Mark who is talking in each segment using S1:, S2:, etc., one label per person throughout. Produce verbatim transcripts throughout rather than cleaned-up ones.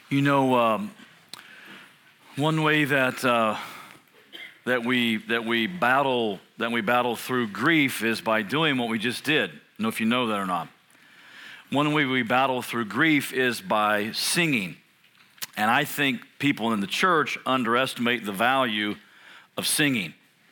S1: You know, um, one way that uh, that we that we battle that we battle through grief is by doing what we just did. I don't know if you know that or not. One way we battle through grief is by singing, and I think people in the church underestimate the value of singing.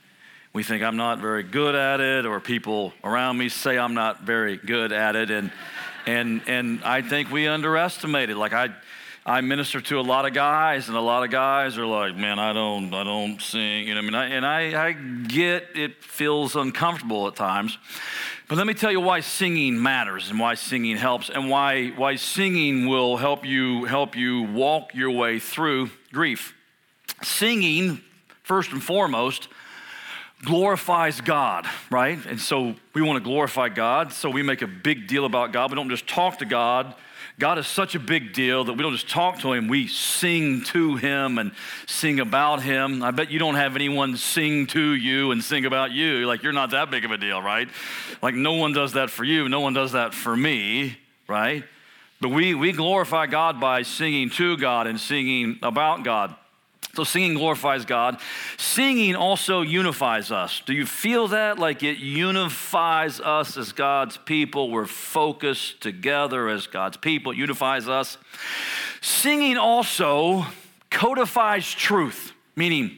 S1: We think I'm not very good at it, or people around me say I'm not very good at it, and and and I think we underestimate it. Like I. I minister to a lot of guys, and a lot of guys are like, man, I don't I don't sing. You know what I mean? I, and I, I get it feels uncomfortable at times. But let me tell you why singing matters and why singing helps and why why singing will help you help you walk your way through grief. Singing, first and foremost, glorifies God, right? And so we want to glorify God, so we make a big deal about God. We don't just talk to God. God is such a big deal that we don't just talk to him, we sing to him and sing about him. I bet you don't have anyone sing to you and sing about you. Like, you're not that big of a deal, right? Like, no one does that for you. No one does that for me, right? But we, we glorify God by singing to God and singing about God. So singing glorifies God. Singing also unifies us. Do you feel that? Like it unifies us as God's people. We're focused together as God's people. It unifies us. Singing also codifies truth, meaning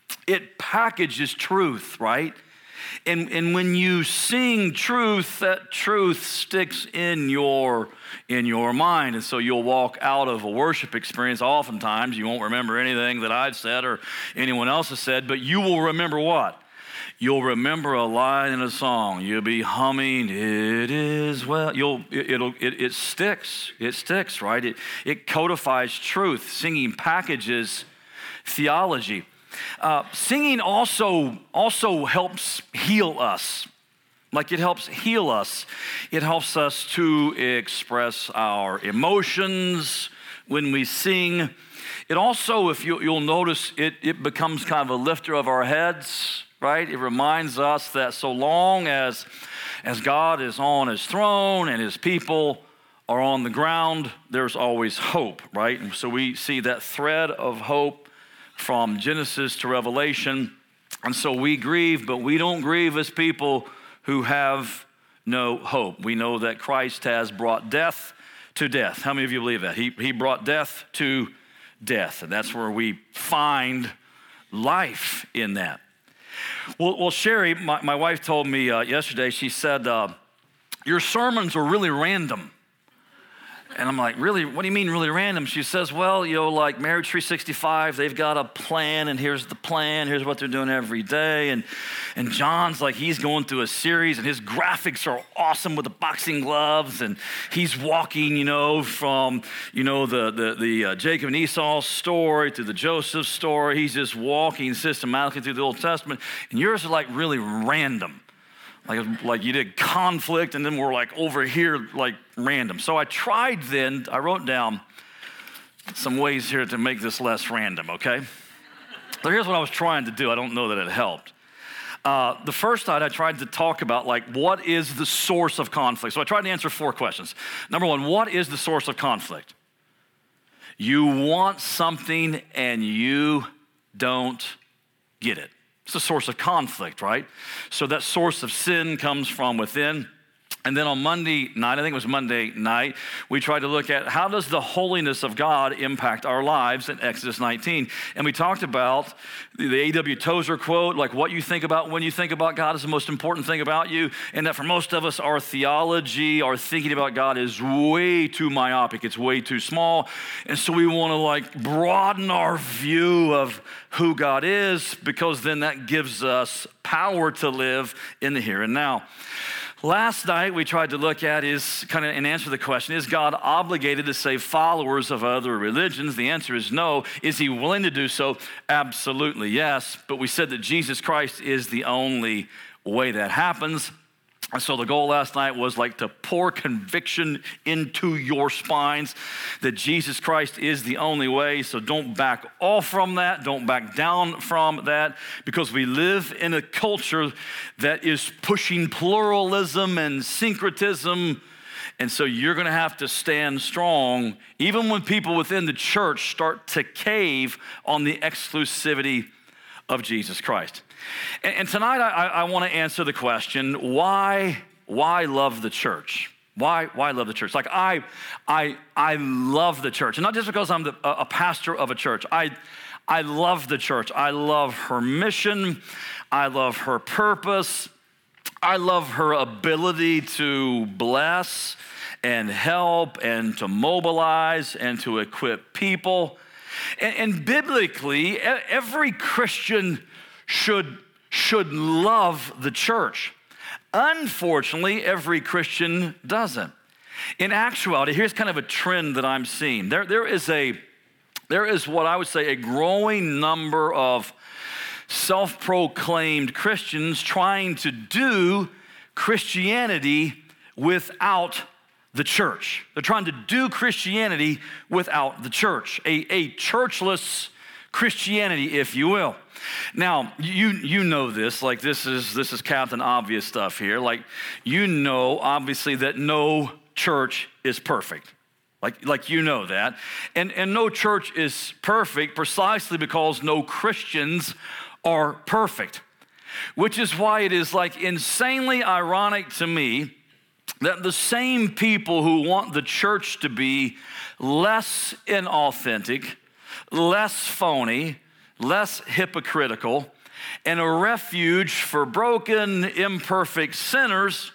S1: it packages truth, right? And, and when you sing truth, that truth sticks in your in your mind. And so you'll walk out of a worship experience. Oftentimes, you won't remember anything that I've said or anyone else has said, but you will remember what? You'll remember a line in a song. You'll be humming, it is well. You'll, it, it'll, it, it sticks. It sticks, right? It, it codifies truth. Singing packages theology. Uh, singing also, also helps heal us. Like it helps heal us. It helps us to express our emotions when we sing. It also, if you, you'll notice, it, it becomes kind of a lifter of our heads, right? It reminds us that so long as, as God is on his throne and his people are on the ground, there's always hope, right? And so we see that thread of hope from Genesis to Revelation. And so we grieve, but we don't grieve as people who have no hope. We know that Christ has brought death to death. How many of you believe that? He, he brought death to death, and that's where we find life in that. Well, well Sherry, my, my wife told me uh, yesterday, she said, uh, your sermons are really random. And I'm like, really? What do you mean really random? She says, well, you know, like Marriage three sixty-five, they've got a plan, and here's the plan. Here's what they're doing every day. And and John's like, he's going through a series, and his graphics are awesome with the boxing gloves. And he's walking, you know, from, you know, the the, the uh, Jacob and Esau story to the Joseph story. He's just walking systematically through the Old Testament. And yours are like really random. Like, like you did conflict, and then we're like over here, like random. So I tried then, I wrote down some ways here to make this less random, okay? So here's what I was trying to do. I don't know that it helped. Uh, the first night I tried to talk about like, what is the source of conflict? So I tried to answer four questions. Number one, what is the source of conflict? You want something and you don't get it. It's a source of conflict, right? So that source of sin comes from within. And then on Monday night, I think it was Monday night, we tried to look at how does the holiness of God impact our lives in Exodus nineteen. And we talked about the A W Tozer quote, like what you think about when you think about God is the most important thing about you. And that for most of us, our theology, our thinking about God is way too myopic. It's way too small. And so we want to like broaden our view of who God is, because then that gives us power to live in the here and now. Last night, we tried to look at is kind of an answer to the question, is God obligated to save followers of other religions? The answer is no. Is he willing to do so? Absolutely, yes. But we said that Jesus Christ is the only way that happens. And so the goal last night was like to pour conviction into your spines that Jesus Christ is the only way. So don't back off from that. Don't back down from that, because we live in a culture that is pushing pluralism and syncretism And so you're going to have to stand strong, even when people within the church start to cave on the exclusivity of Jesus Christ. And, and tonight I, I want to answer the question, why, why love the church? Why, why love the church? Like I, I, I love the church, and not just because I'm the, a pastor of a church. I, I love the church. I love her mission. I love her purpose. I love her ability to bless and help and to mobilize and to equip people. And, and biblically, every Christian should, should love the church. Unfortunately, every Christian doesn't. In actuality, here's kind of a trend that I'm seeing. There, there is a, there is what I would say a growing number of self-proclaimed Christians trying to do Christianity without the church. They're trying to do Christianity without the church, a, a churchless Christianity, if you will. Now, you you know this, like this is this is Captain Obvious stuff here. Like, you know, obviously, that no church is perfect. Like, like you know that. And, and no church is perfect precisely because no Christians are perfect, which is why it is like insanely ironic to me that the same people who want the church to be less inauthentic, less phony, less hypocritical, and a refuge for broken, imperfect sinners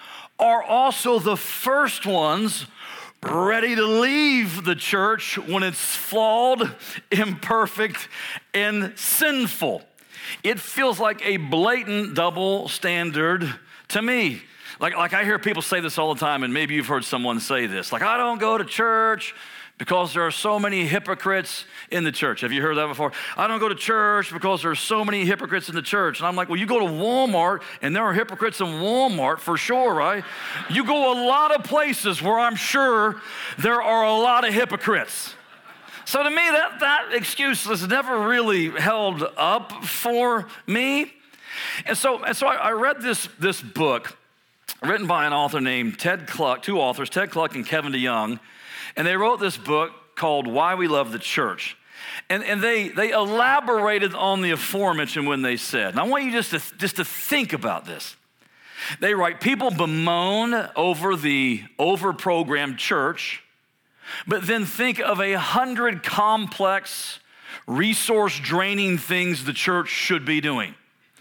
S1: are also the first ones ready to leave the church when it's flawed, imperfect, and sinful. It feels like a blatant double standard to me. Like, like I hear people say this all the time, and maybe you've heard someone say this. Like, I don't go to church because there are so many hypocrites in the church. Have you heard that before? I don't go to church because there are so many hypocrites in the church. And I'm like, well, you go to Walmart, and there are hypocrites in Walmart for sure, right? You go a lot of places where I'm sure there are a lot of hypocrites. So to me, that, that excuse has never really held up for me. And so, and so I, I read this, this book written by an author named Ted Kluck, two authors, Ted Kluck and Kevin DeYoung. And they wrote this book called Why We Love the Church. And, and they, they elaborated on the aforementioned when they said, and I want you just to, just to think about this. They write, people bemoan over the over-programmed church, but then think of a hundred complex, resource-draining things the church should be doing.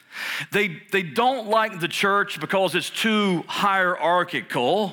S1: They, they don't like the church because it's too hierarchical,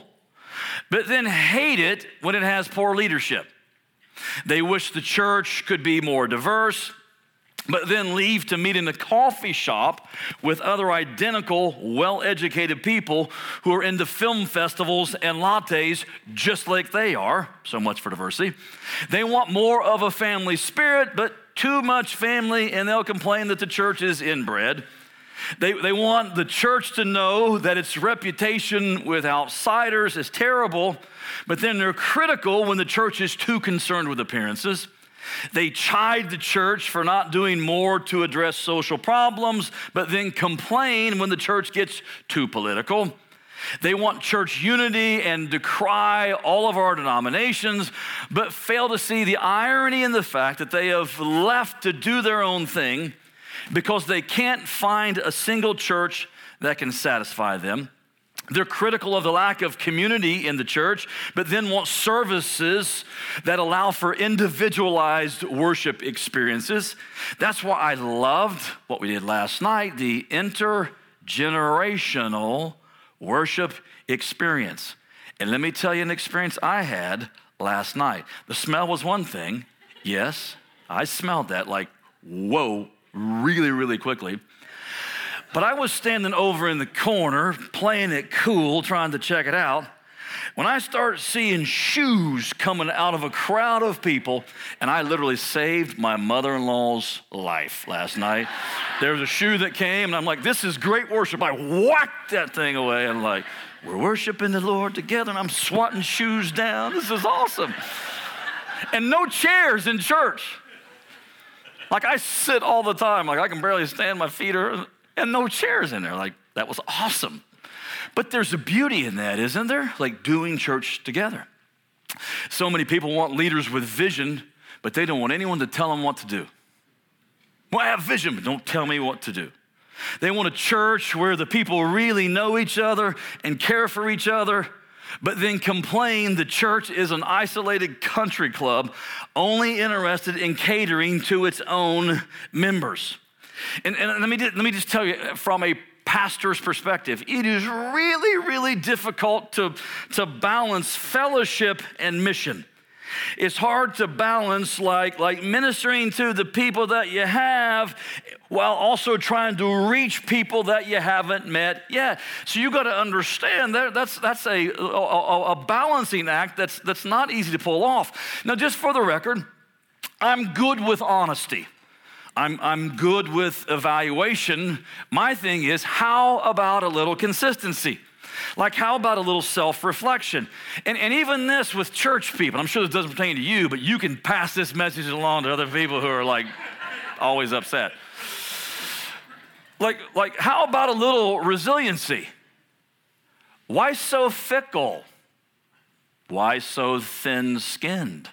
S1: but then hate it when it has poor leadership. They wish the church could be more diverse, but then leave to meet in a coffee shop with other identical, well-educated people who are into film festivals and lattes just like they are. So much for diversity. They want more of a family spirit, but too much family, and they'll complain that the church is inbred. They, they want the church to know that its reputation with outsiders is terrible, but then they're critical when the church is too concerned with appearances. They chide the church for not doing more to address social problems, but then complain when the church gets too political. They want church unity and decry all of our denominations, but fail to see the irony in the fact that they have left to do their own thing because they can't find a single church that can satisfy them. They're critical of the lack of community in the church, but then want services that allow for individualized worship experiences. That's why I loved what we did last night, the intergenerational worship experience. And let me tell you an experience I had last night. The smell was one thing. Yes, I smelled that like, whoa, really, really quickly. But I was standing over in the corner, playing it cool, trying to check it out, when I started seeing shoes coming out of a crowd of people, and I literally saved my mother-in-law's life last night. There was a shoe that came, and I'm like, this is great worship. I whacked that thing away, and like, we're worshiping the Lord together, and I'm swatting shoes down. This is awesome. And no chairs in church. Like, I sit all the time. Like, I can barely stand, my feet are, and no chairs in there. Like, that was awesome. But there's a beauty in that, isn't there? Like doing church together. So many people want leaders with vision, but they don't want anyone to tell them what to do. Well, I have vision, but don't tell me what to do. They want a church where the people really know each other and care for each other, but then complain the church is an isolated country club only interested in catering to its own members. And, and let me, let me just tell you from a pastor's perspective, it is really, really difficult to, to balance fellowship and mission. It's hard to balance like, like ministering to the people that you have while also trying to reach people that you haven't met yet. So you got to understand that that's, that's a, a, a balancing act that's, that's not easy to pull off. Now, just for the record, I'm good with honesty. I'm, I'm good with evaluation. My thing is, how about a little consistency? Like, how about a little self-reflection? And, and even this with church people, I'm sure this doesn't pertain to you, but you can pass this message along to other people who are like always upset. Like, like, how about a little resiliency? Why so fickle? Why so thin-skinned?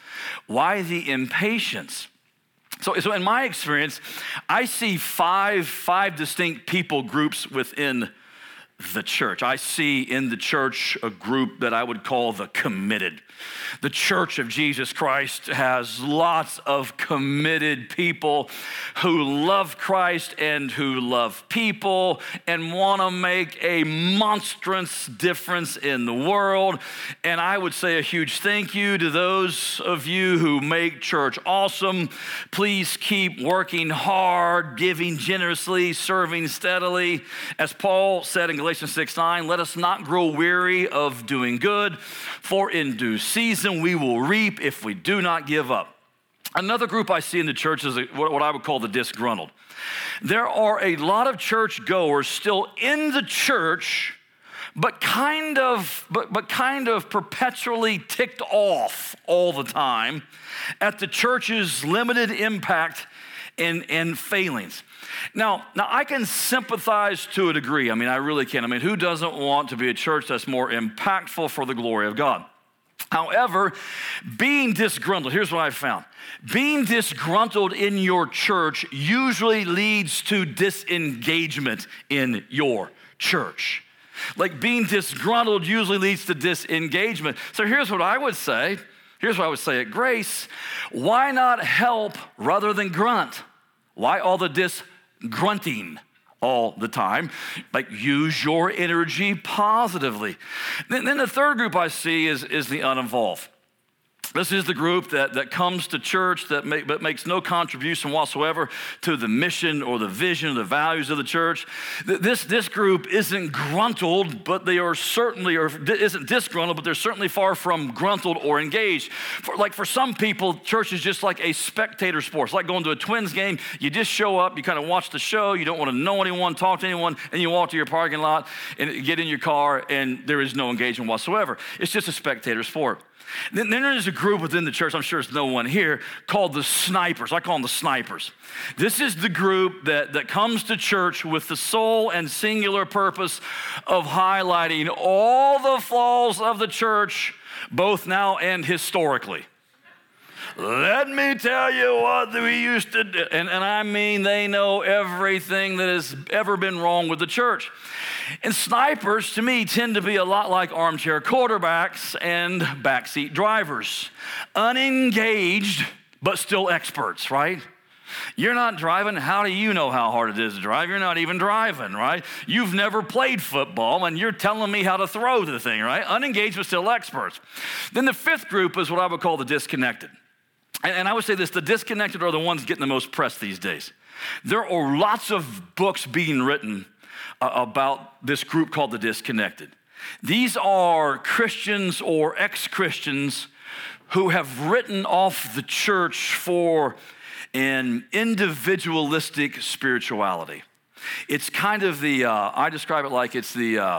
S1: Why the impatience? So, so in my experience, I see five, five distinct people groups within the church. I see in the church a group that I would call the committed. The Church of Jesus Christ has lots of committed people who love Christ and who love people and want to make a monstrous difference in the world. And I would say a huge thank you to those of you who make church awesome. Please keep working hard, giving generously, serving steadily. As Paul said in Galatians six nine, let us not grow weary of doing good, for in due season we will reap if we do not give up. Another group I see in the church is what I would call the disgruntled. There are a lot of church goers still in the church, but kind of, but, but kind of perpetually ticked off all the time at the church's limited impact and, and failings. Now, now, I can sympathize to a degree. I mean, I really can. I mean, who doesn't want to be a church that's more impactful for the glory of God? However, being disgruntled, here's what I've found. Being disgruntled in your church usually leads to disengagement in your church. Like being disgruntled usually leads to disengagement. So here's what I would say. Here's what I would say at Grace. Why not help rather than grunt? Why all the disgrunting all the time? Like, use your energy positively. Then, then the third group I see is, is the uninvolved. This is the group that, that comes to church that make, but makes no contribution whatsoever to the mission or the vision or the values of the church. This, this group isn't gruntled, but they are certainly, or isn't disgruntled, but they're certainly far from gruntled or engaged. For, like for some people, church is just like a spectator sport. It's like going to a Twins game. You just show up, you kind of watch the show, you don't want to know anyone, talk to anyone, and you walk to your parking lot and get in your car, and there is no engagement whatsoever. It's just a spectator sport. Then, then there's a group within the church, I'm sure there's no one here, called the snipers. I call them the snipers. This is the group that, that comes to church with the sole and singular purpose of highlighting all the flaws of the church, both now and historically. Let me tell you what we used to do. And, and I mean, they know everything that has ever been wrong with the church. And snipers, to me, tend to be a lot like armchair quarterbacks and backseat drivers. Unengaged, but still experts, right? You're not driving. How do you know how hard it is to drive? You're not even driving, right? You've never played football, and you're telling me how to throw the thing, right? Unengaged, but still experts. Then the fifth group is what I would call the disconnected. And I would say this, the disconnected are the ones getting the most press these days. There are lots of books being written uh, about this group called the disconnected. These are Christians or ex-Christians who have written off the church for an individualistic spirituality. It's kind of the, uh, I describe it like it's the, uh,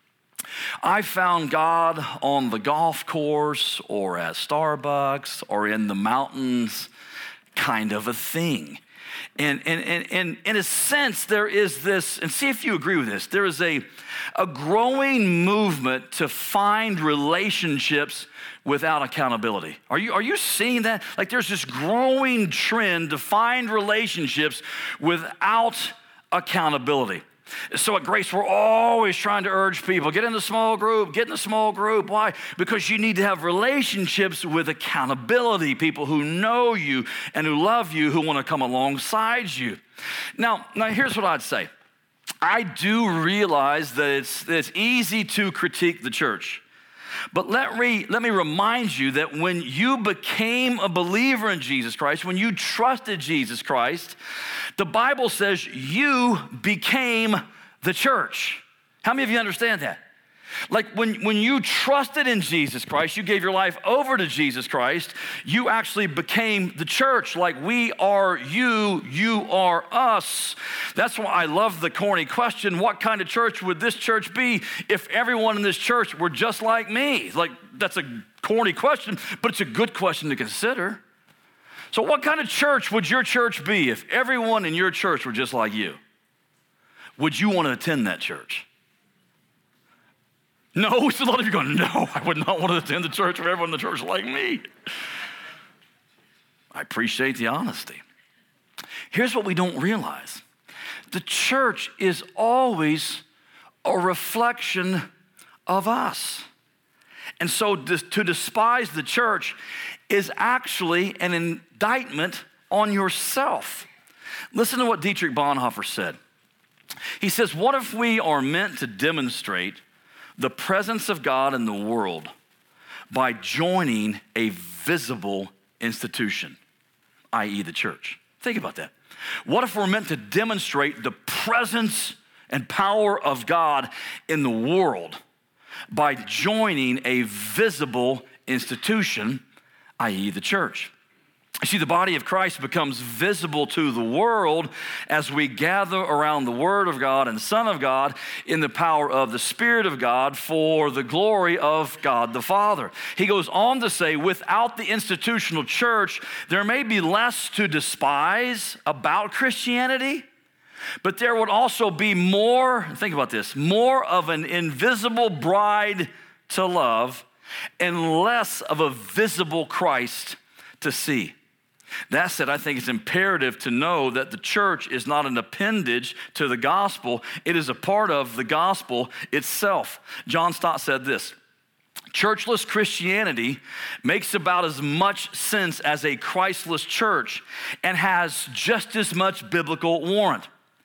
S1: I found God on the golf course or at Starbucks or in the mountains kind of a thing. And, and, and, and in a sense, there is this, and see if you agree with this, there is a, a growing movement to find relationships without accountability. Are you, are you seeing that? Like there's this growing trend to find relationships without accountability. So at Grace, we're always trying to urge people, get in the small group, get in the small group. Why? Because you need to have relationships with accountability, people who know you and who love you, who want to come alongside you. Now, now here's what I'd say. I do realize that it's, that it's easy to critique the church. But let me, let me remind you that when you became a believer in Jesus Christ, when you trusted Jesus Christ, the Bible says you became the church. How many of you understand that? Like when, when you trusted in Jesus Christ, you gave your life over to Jesus Christ, you actually became the church. Like we are you, you are us. That's why I love the corny question, what kind of church would this church be if everyone in this church were just like me? Like that's a corny question, but it's a good question to consider. So what kind of church would your church be if everyone in your church were just like you? Would you want to attend that church? No, so a lot of you going, no, I would not want to attend the church if everyone in the church was like me. I appreciate the honesty. Here's what we don't realize. The church is always a reflection of us. And so to despise the church is actually an indictment on yourself. Listen to what Dietrich Bonhoeffer said. He says, what if we are meant to demonstrate the presence of God in the world by joining a visible institution, that is the church? Think about that. What if we're meant to demonstrate the presence and power of God in the world by joining a visible institution, that is the church? You see, the body of Christ becomes visible to the world as we gather around the Word of God and Son of God in the power of the Spirit of God for the glory of God the Father. He goes on to say, without the institutional church, there may be less to despise about Christianity, but there would also be more, think about this, more of an invisible bride to love and less of a visible Christ to see. That said, I think it's imperative to know that the church is not an appendage to the gospel. It is a part of the gospel itself. John Stott said this, churchless Christianity makes about as much sense as a Christless church and has just as much biblical warrant.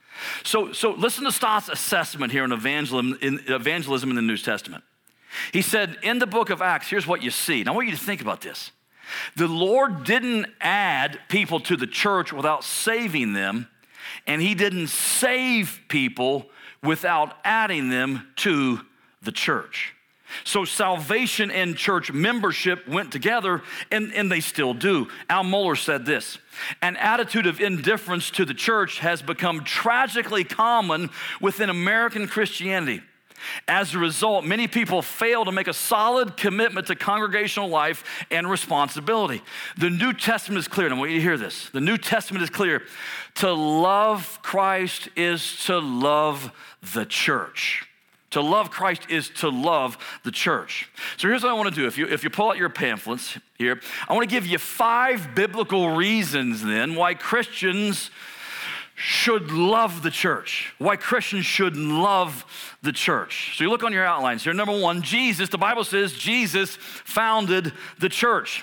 S1: So, so listen to Stott's assessment here in evangelism, in evangelism in the New Testament. He said, in the book of Acts, here's what you see. Now I want you to think about this. The Lord didn't add people to the church without saving them, and he didn't save people without adding them to the church. So salvation and church membership went together, and, and they still do. Al Mohler said this, an attitude of indifference to the church has become tragically common within American Christianity. As a result, many people fail to make a solid commitment to congregational life and responsibility. The New Testament is clear, and I want you to hear this. The New Testament is clear. To love Christ is to love the church. To love Christ is to love the church. So here's what I want to do. If you, if you pull out your pamphlets here, I want to give you five biblical reasons then why Christians should love the church, why Christians should love the church. So you look on your outlines here. Number one, Jesus, the Bible says Jesus founded the church.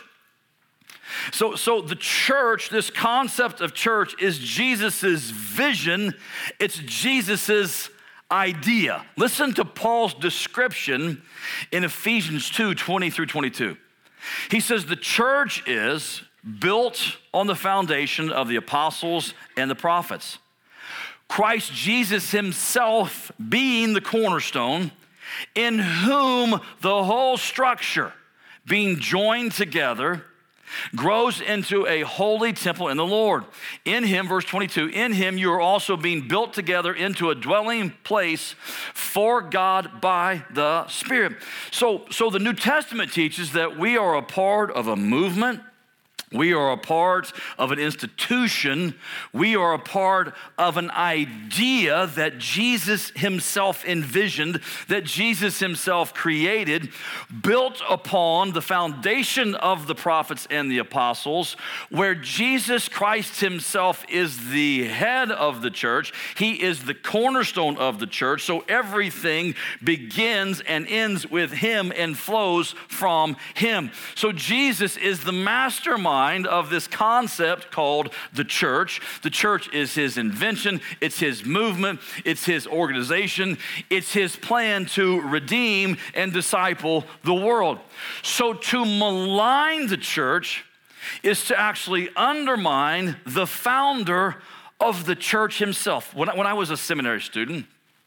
S1: So, so the church, this concept of church is Jesus's vision. It's Jesus's idea. Listen to Paul's description in Ephesians two, twenty through twenty-two. He says the church is built on the foundation of the apostles and the prophets. Christ Jesus himself being the cornerstone, in whom the whole structure being joined together grows into a holy temple in the Lord. In him, verse twenty-two, in him you are also being built together into a dwelling place for God by the Spirit. So, so the New Testament teaches that we are a part of a movement We are a part of an institution. We are a part of an idea that Jesus himself envisioned, that Jesus himself created, built upon the foundation of the prophets and the apostles, where Jesus Christ himself is the head of the church. He is the cornerstone of the church. So everything begins and ends with him and flows from him. So Jesus is the mastermind of this concept called the church. The church is his invention, it's his movement, it's his organization, it's his plan to redeem and disciple the world. So to malign the church is to actually undermine the founder of the church himself. When I, when I was a seminary student,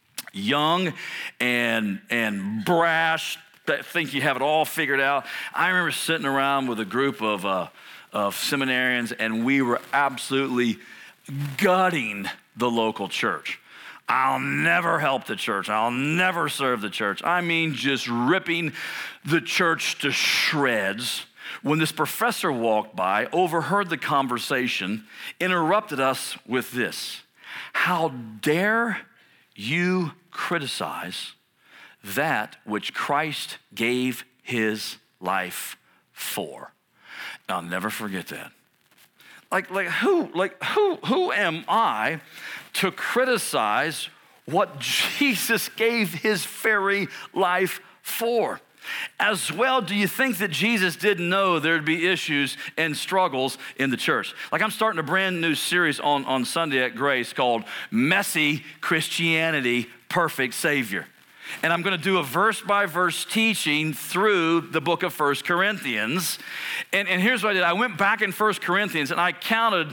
S1: young and, and brash, that think you have it all figured out, I remember sitting around with a group of uh, of seminarians, and we were absolutely gutting the local church. I'll never help the church. I'll never serve the church. I mean, just ripping the church to shreds. When this professor walked by, overheard the conversation, interrupted us with this: "How dare you criticize that which Christ gave his life for?" I'll never forget that. Like, like who, like who, who am I to criticize what Jesus gave his very life for? As well, do you think that Jesus didn't know there'd be issues and struggles in the church? Like, I'm starting a brand new series on, on Sunday at Grace called Messy Christianity, Perfect Savior. And I'm going to do a verse-by-verse teaching through the book of First Corinthians. And, and here's what I did. I went back in First Corinthians and I counted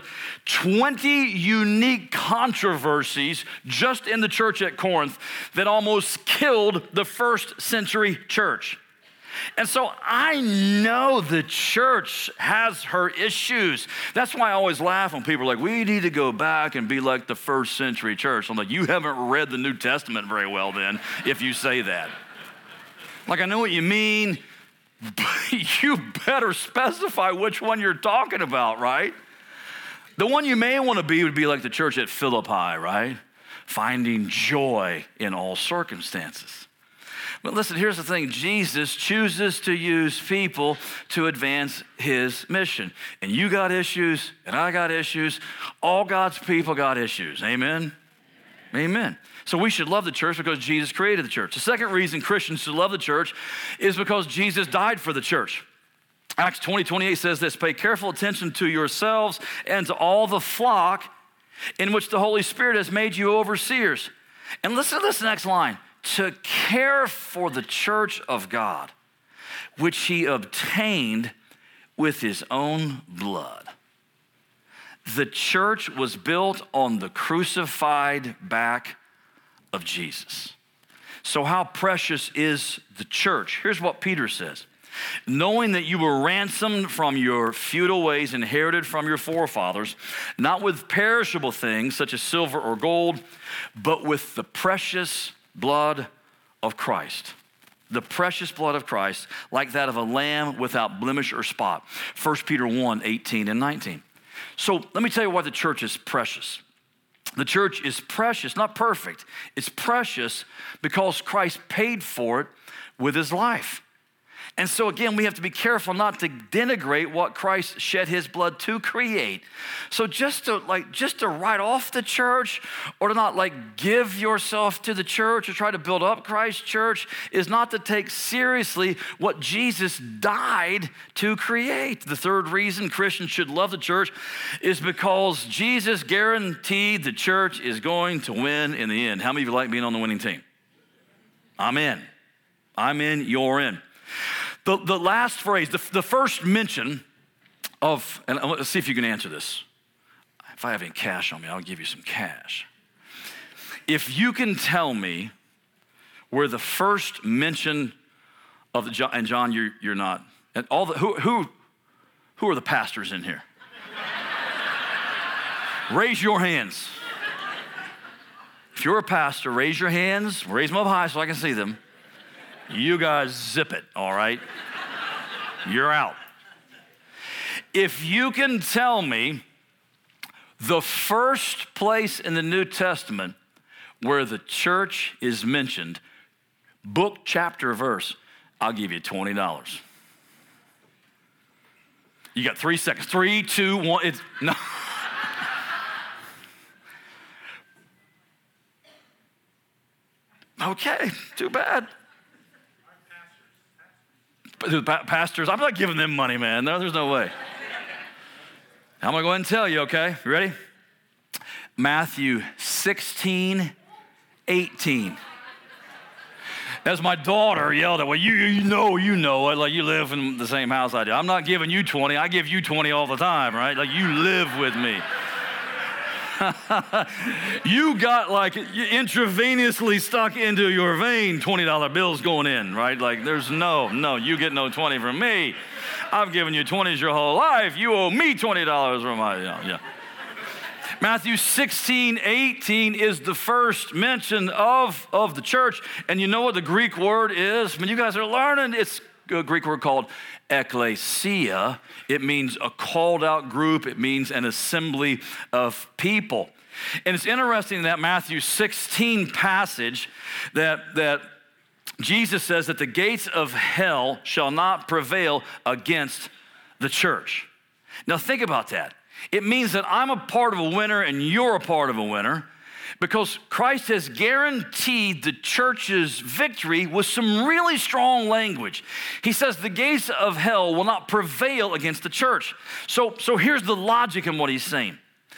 S1: twenty unique controversies just in the church at Corinth that almost killed the first century church. And so I know the church has her issues. That's why I always laugh when people are like, we need to go back and be like the first century church. I'm like, you haven't read the New Testament very well then, if you say that. Like, I know what you mean, but you better specify which one you're talking about, right? The one you may want to be would be like the church at Philippi, right? Finding joy in all circumstances. But listen, here's the thing. Jesus chooses to use people to advance his mission. And you got issues, and I got issues. All God's people got issues. Amen? Amen. So we should love the church because Jesus created the church. The second reason Christians should love the church is because Jesus died for the church. Acts twenty, twenty-eight says this: "Pay careful attention to yourselves and to all the flock in which the Holy Spirit has made you overseers." And listen to this next line: "To care for the church of God, which he obtained with his own blood." The church was built on the crucified back of Jesus. So how precious is the church? Here's what Peter says: "Knowing that you were ransomed from your futile ways inherited from your forefathers, not with perishable things such as silver or gold, but with the precious blood of Christ." The precious blood of Christ, like that of a lamb without blemish or spot. First Peter one, eighteen and nineteen. So let me tell you why the church is precious. The church is precious, not perfect. It's precious because Christ paid for it with his life. And so again, we have to be careful not to denigrate what Christ shed his blood to create. So just to like, just to write off the church, or to not like give yourself to the church or try to build up Christ's church, is not to take seriously what Jesus died to create. The third reason Christians should love the church is because Jesus guaranteed the church is going to win in the end. How many of you like being on the winning team? I'm in. I'm in, you're in. The, the last phrase, the, the first mention of, and let's see if you can answer this. If I have any cash on me, I'll give you some cash. If you can tell me where the first mention of the, John, and John, you're, you're not, and all the, who, who, who are the pastors in here? Raise your hands. If you're a pastor, raise your hands, raise them up high so I can see them. You guys zip it, all right? You're out. If you can tell me the first place in the New Testament where the church is mentioned, book, chapter, verse, I'll give you twenty dollars. You got three seconds. Three, two, one. It's no. Okay, too bad. Pastors, I'm not giving them money, man. No, there's no way. I'm going to go ahead and tell you, okay? You ready? Matthew sixteen, eighteen. As my daughter yelled at, well, you, you know, you know it, like you live in the same house I do. I'm not giving you twenty, I give you twenty all the time, right? Like you live with me. You got like intravenously stuck into your vein twenty dollar bills going in, right? Like there's no, no, you get no twenty from me. I've given you twenties your whole life. You owe me twenty dollars from my, you know, yeah. Matthew sixteen, eighteen is the first mention of, of the church. And you know what the Greek word is? When you guys are learning, it's a Greek word called ekklesia. It means a called out group. It means an assembly of people. And it's interesting in that Matthew sixteen passage that, that Jesus says that the gates of hell shall not prevail against the church. Now think about that. It means that I'm a part of a winner and you're a part of a winner, because Christ has guaranteed the church's victory with some really strong language. He says the gates of hell will not prevail against the church. So, so here's the logic in what he's saying.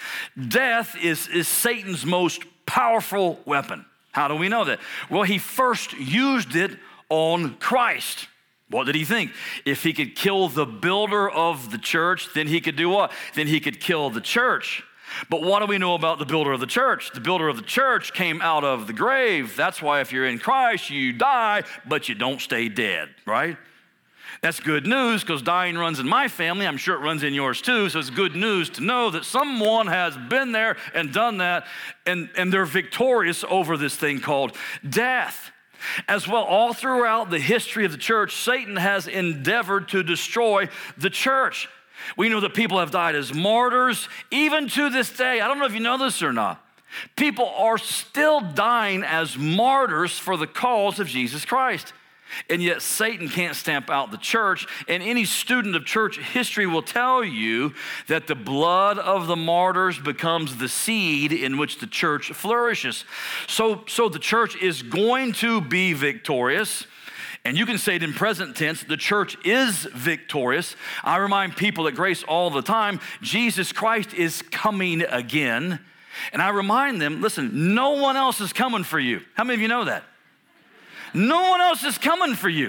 S1: Death is, is Satan's most powerful weapon. How do we know that? Well, he first used it on Christ. What did he think? If he could kill the builder of the church, then he could do what? Then he could kill the church. But what do we know about the builder of the church? The builder of the church came out of the grave. That's why if you're in Christ, you die, but you don't stay dead, right? That's good news, because dying runs in my family. I'm sure it runs in yours too. So it's good news to know that someone has been there and done that, and, and they're victorious over this thing called death. As well, all throughout the history of the church, Satan has endeavored to destroy the church. We know that people have died as martyrs, even to this day. I don't know if you know this or not. People are still dying as martyrs for the cause of Jesus Christ. And yet Satan can't stamp out the church. And any student of church history will tell you that the blood of the martyrs becomes the seed in which the church flourishes. So, so the church is going to be victorious. And you can say it in present tense, the church is victorious. I remind people at Grace all the time, Jesus Christ is coming again. And I remind them, listen, no one else is coming for you. How many of you know that? No one else is coming for you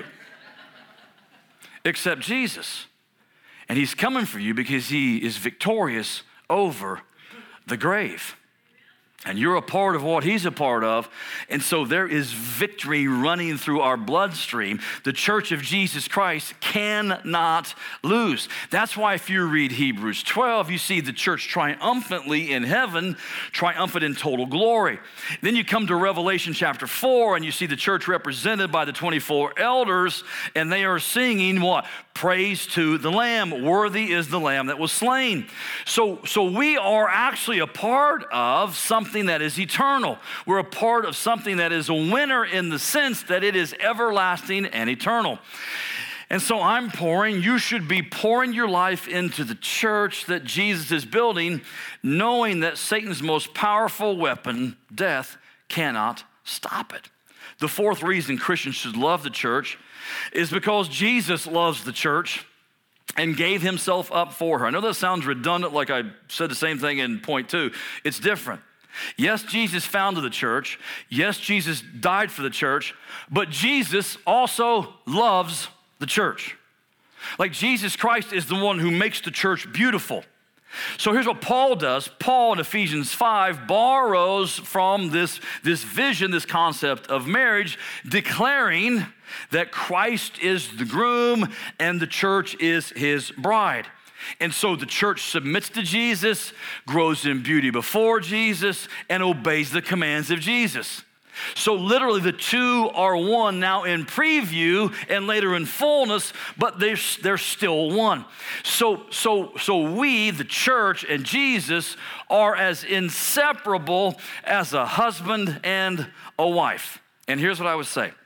S1: except Jesus. And he's coming for you because he is victorious over the grave. And you're a part of what he's a part of. And so there is victory running through our bloodstream. The church of Jesus Christ cannot lose. That's why if you read Hebrews twelve, you see the church triumphantly in heaven, triumphant in total glory. Then you come to Revelation chapter four, and you see the church represented by the twenty-four elders, and they are singing what? Praise to the Lamb. Worthy is the Lamb that was slain. So, so we are actually a part of something that is eternal. We're a part of something that is a winner in the sense that it is everlasting and eternal. And so I'm pouring, you should be pouring your life into the church that Jesus is building, knowing that Satan's most powerful weapon, death, cannot stop it. The fourth reason Christians should love the church is because Jesus loves the church and gave himself up for her. I know that sounds redundant, like I said the same thing in point two. It's different. Yes, Jesus founded the church. Yes, Jesus died for the church, but Jesus also loves the church. Like Jesus Christ is the one who makes the church beautiful. So here's what Paul does. Paul in Ephesians five borrows from this, this vision, this concept of marriage, declaring that Christ is the groom and the church is his bride. And so the church submits to Jesus, grows in beauty before Jesus, and obeys the commands of Jesus. So literally the two are one now in preview and later in fullness, but they're, they're still one. So, so, so we, the church and Jesus, are as inseparable as a husband and a wife. And here's what I would say.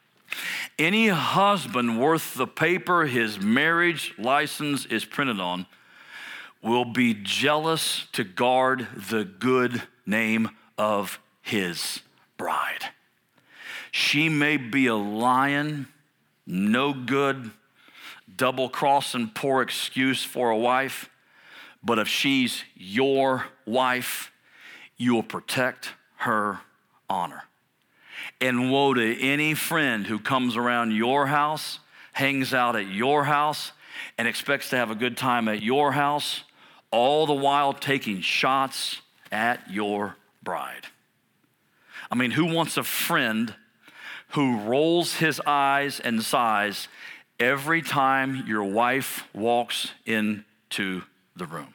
S1: Any husband worth the paper his marriage license is printed on will be jealous to guard the good name of his bride. She may be a lion, no good, double-crossing, poor excuse for a wife, but if she's your wife, you will protect her honor. And woe to any friend who comes around your house, hangs out at your house, and expects to have a good time at your house, all the while taking shots at your bride. I mean, who wants a friend who rolls his eyes and sighs every time your wife walks into the room?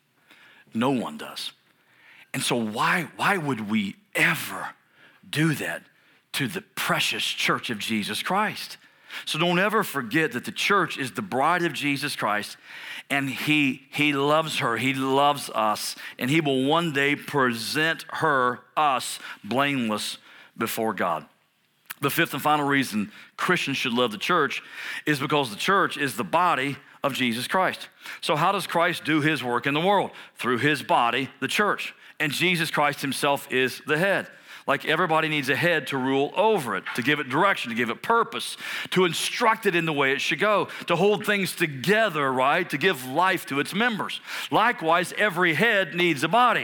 S1: No one does. And so why, why would we ever do that to the precious church of Jesus Christ? So don't ever forget that the church is the bride of Jesus Christ, and he, he loves her, he loves us, and he will one day present her, us, blameless before God. The fifth and final reason Christians should love the church is because the church is the body of Jesus Christ. So how does Christ do his work in the world? Through his body, the church. And Jesus Christ himself is the head. Like everybody needs a head to rule over it, to give it direction, to give it purpose, to instruct it in the way it should go, to hold things together, right? To give life to its members. Likewise, every head needs a body.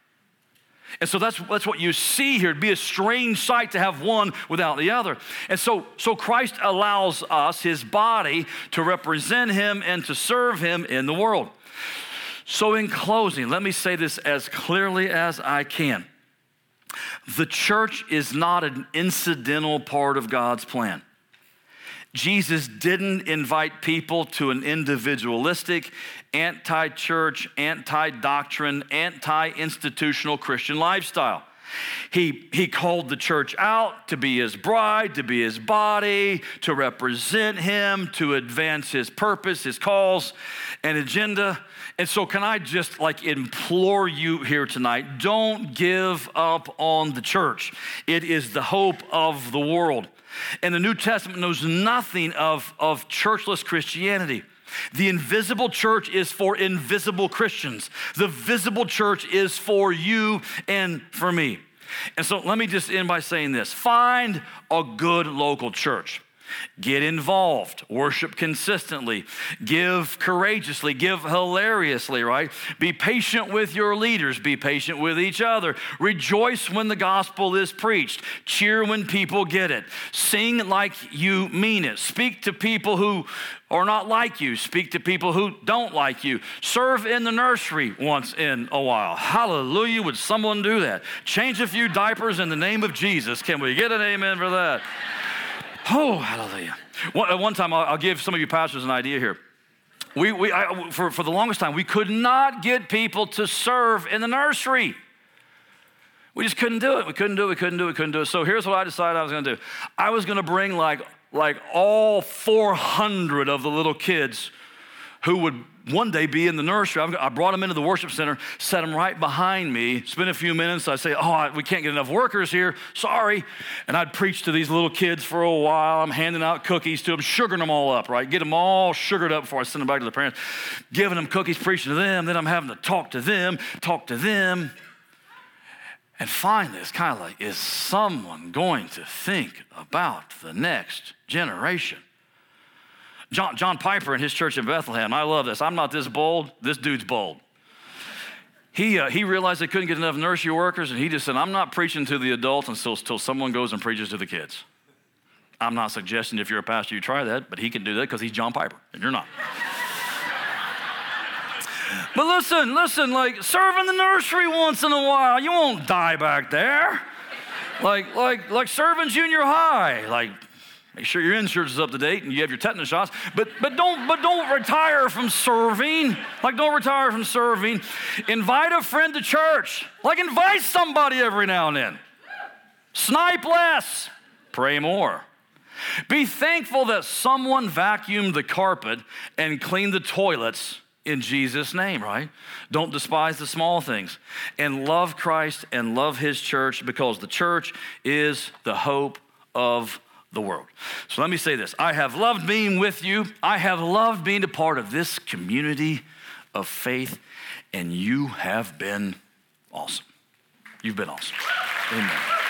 S1: And so that's, that's what you see here. It'd be a strange sight to have one without the other. And so, so Christ allows us, his body, to represent him and to serve him in the world. So in closing, let me say this as clearly as I can. The church is not an incidental part of God's plan. Jesus didn't invite people to an individualistic, anti-church, anti-doctrine, anti-institutional Christian lifestyle. He, he called the church out to be his bride, to be his body, to represent him, to advance his purpose, his calls, and agenda. And so can I just like implore you here tonight, don't give up on the church. It is the hope of the world. And the New Testament knows nothing of, of churchless Christianity. The invisible church is for invisible Christians. The visible church is for you and for me. And so let me just end by saying this. Find a good local church. Get involved, worship consistently, give courageously, give hilariously, right? Be patient with your leaders, be patient with each other. Rejoice when the gospel is preached. Cheer when people get it. Sing like you mean it. Speak to people who are not like you. Speak to people who don't like you. Serve in the nursery once in a while. Hallelujah, would someone do that? Change a few diapers in the name of Jesus. Can we get an amen for that? Oh, hallelujah. One, one time, I'll, I'll give some of you pastors an idea here. We, we I, for, for the longest time, we could not get people to serve in the nursery. We just couldn't do it. We couldn't do it. We couldn't do it. We couldn't do it. So here's what I decided I was going to do. I was going to bring like, like all four hundred of the little kids who would one day be in the nursery. I brought them into the worship center, set them right behind me, spent a few minutes. I say, oh, we can't get enough workers here. Sorry. And I'd preach to these little kids for a while. I'm handing out cookies to them, sugaring them all up, right? Get them all sugared up before I send them back to the parents. Giving them cookies, preaching to them. Then I'm having to talk to them, talk to them. And finally, it's kind of like, is someone going to think about the next generation? John, John Piper in his church in Bethlehem, I love this. I'm not this bold. This dude's bold. He, uh, he realized they couldn't get enough nursery workers, and he just said, I'm not preaching to the adults until, until someone goes and preaches to the kids. I'm not suggesting if you're a pastor you try that, but he can do that because he's John Piper, and you're not. But listen, listen, like serve in the nursery once in a while. You won't die back there. Like, like, like serve in junior high. Like, make sure your insurance is up to date and you have your tetanus shots. But but don't but don't retire from serving. Like don't retire from serving. Invite a friend to church. Like invite somebody every now and then. Snipe less. Pray more. Be thankful that someone vacuumed the carpet and cleaned the toilets in Jesus' name, right? Don't despise the small things. And love Christ and love his church, because the church is the hope of the world. So let me say this. I have loved being with you. I have loved being a part of this community of faith, and you have been awesome. You've been awesome. Amen.